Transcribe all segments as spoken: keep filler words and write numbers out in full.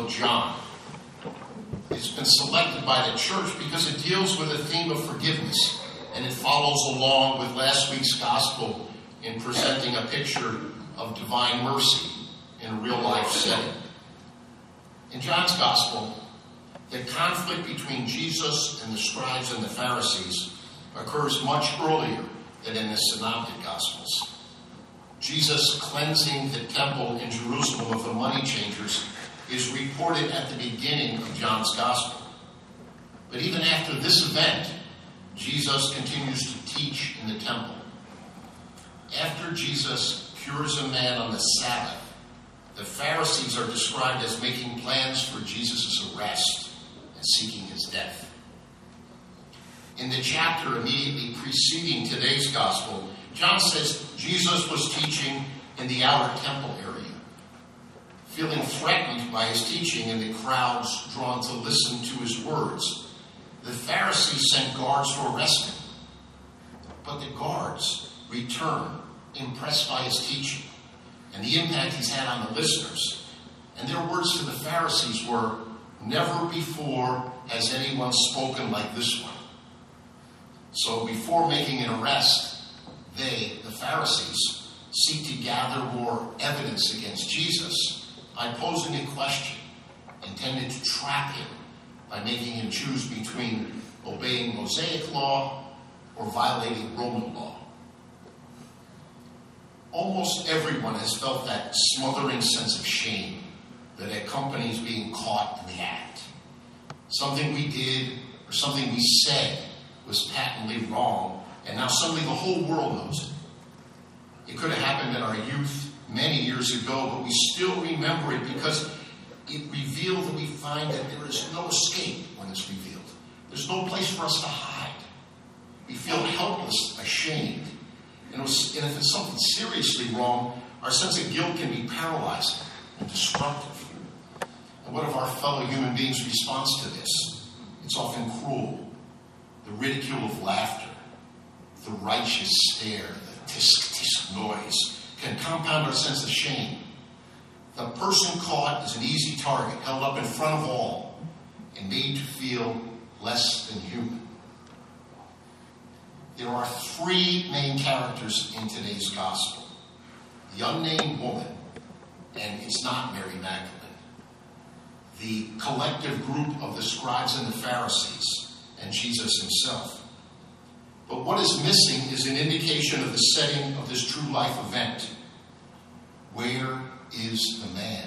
of John. It's been selected by the church because it deals with a theme of forgiveness, and it follows along with last week's gospel in presenting a picture of divine mercy in a real-life setting. In John's gospel, the conflict between Jesus and the scribes and the Pharisees occurs much earlier than in the synoptic gospels. Jesus cleansing the temple in Jerusalem of the money changers is reported at the beginning of John's gospel. But even after this event, Jesus continues to teach in the temple. After Jesus cures a man on the Sabbath, the Pharisees are described as making plans for Jesus' arrest and seeking his death. In the chapter immediately preceding today's gospel, John says Jesus was teaching in the outer temple area. Feeling threatened by his teaching and the crowds drawn to listen to his words, the Pharisees sent guards to arrest him. But the guards return, impressed by his teaching and the impact he's had on the listeners. And their words to the Pharisees were, "Never before has anyone spoken like this one." So before making an arrest, they, the Pharisees, seek to gather more evidence against Jesus by posing a question intended to trap him by making him choose between obeying Mosaic law or violating Roman law. Almost everyone has felt that smothering sense of shame that accompanies being caught in the act. Something we did or something we said was patently wrong, and now suddenly the whole world knows it. It could have happened in our youth many years ago, but we still remember it because it revealed that we find that there is no escape when it's revealed. There's no place for us to hide. We feel helpless, ashamed. And, it was, and if it's something seriously wrong, our sense of guilt can be paralyzing and destructive. And what of our fellow human beings' response to this? It's often cruel. The ridicule of laughter, the righteous stare, the tisk-tisk noise can compound our sense of shame. The person caught is an easy target, held up in front of all, and made to feel less than human. There are three main characters in today's gospel. The unnamed woman, and it's not Mary Magdalene. The collective group of the scribes and the Pharisees, and Jesus himself. But what is missing is an indication of the setting of this true life event. Where is the man?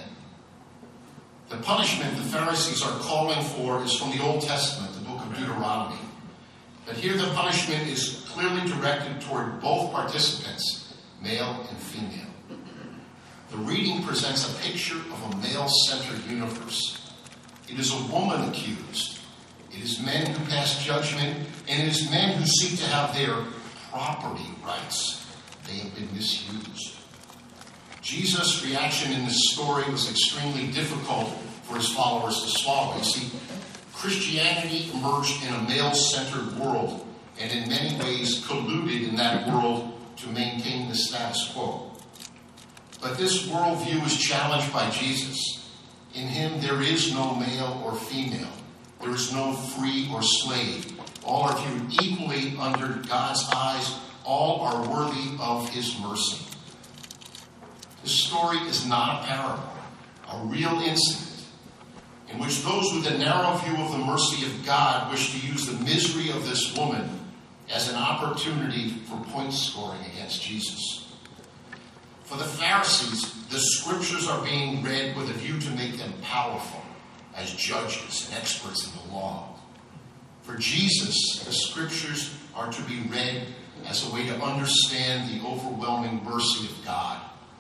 The punishment the Pharisees are calling for is from the Old Testament, the book of Deuteronomy. But here the punishment is clearly directed toward both participants, male and female. The reading presents a picture of a male-centered universe. It is a woman accused. It is men who pass judgment, and it is men who seek to have their property rights. They have been misused. Jesus' reaction in this story was extremely difficult for his followers to swallow. You see, Christianity emerged in a male-centered world, and in many ways colluded in that world to maintain the status quo. But this worldview is challenged by Jesus. In him there is no male or female. There is no free or slave. All are viewed equally under God's eyes. All are worthy of his mercy. This story is not a parable, a real incident in which those with a narrow view of the mercy of God wish to use the misery of this woman as an opportunity for point scoring against Jesus. For the Pharisees, the scriptures are being read with a view to make them powerful as judges and experts in the law. For Jesus, the scriptures are to be read as a way to understand the overwhelming mercy of God.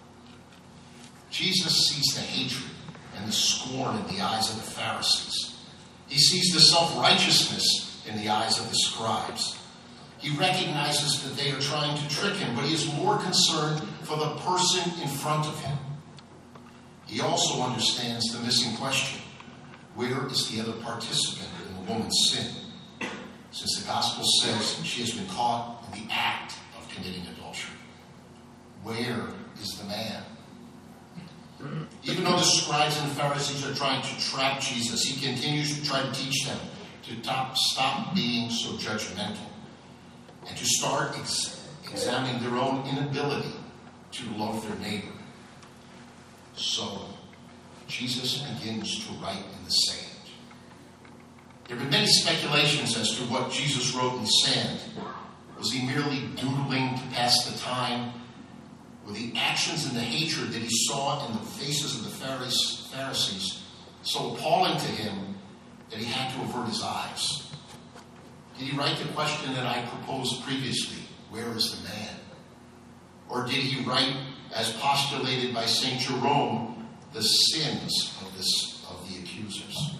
Jesus sees the hatred and the scorn in the eyes of the Pharisees. He sees the self-righteousness in the eyes of the scribes. He recognizes that they are trying to trick him, but he is more concerned for the person in front of him. He also understands the missing question. Where is the other participant in the woman's sin? Since the gospel says she has been caught in the act of committing adultery. Where is the man? Even though the scribes and Pharisees are trying to trap Jesus, he continues to try to teach them to top, stop being so judgmental and to start ex- examining their own inability to love their neighbor. So, Jesus begins to write in the sand. There have been many speculations as to what Jesus wrote in the sand. Was he merely doodling to pass the time? Were the actions and the hatred that he saw in the faces of the Pharisees so appalling to him that he had to avert his eyes? Did he write the question that I proposed previously, where is the man? Or did he write, as postulated by Saint Jerome, the sins of, this, of the accusers?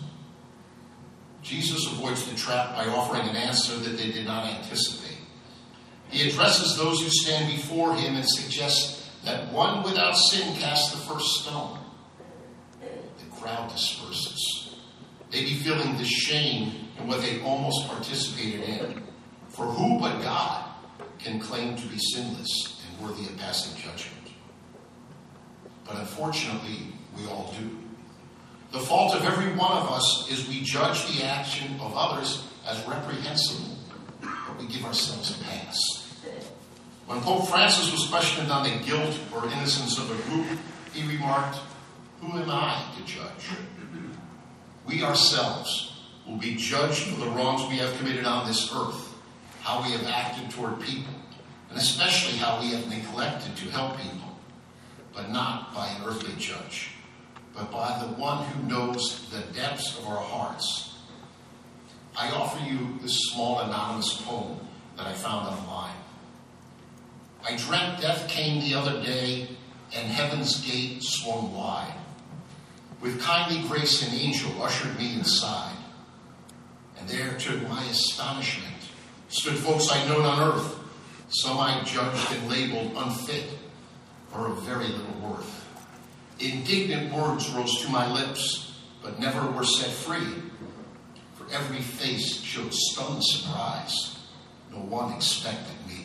Jesus avoids the trap by offering an answer that they did not anticipate. He addresses those who stand before him and suggests that one without sin cast the first stone. The crowd disperses. They be feeling the shame in what they almost participated in. For who but God can claim to be sinless and worthy of passing judgment? But unfortunately, we all do. The fault of every one of us is we judge the action of others as reprehensible, but we give ourselves a pass. When Pope Francis was questioned on the guilt or innocence of a group, he remarked, "Who am I to judge?" We ourselves will be judged for the wrongs we have committed on this earth, how we have acted toward people, and especially how we have neglected to help people, but not by an earthly judge, but by the one who knows the depths of our hearts. I offer you this small anonymous poem that I found online. I dreamt death came the other day, and heaven's gate swung wide. With kindly grace an angel ushered me inside. And there, to my astonishment, stood folks I'd known on earth, some I judged and labeled unfit or of very little worth. Indignant words rose to my lips, but never were set free. For every face showed stunned surprise. No one expected me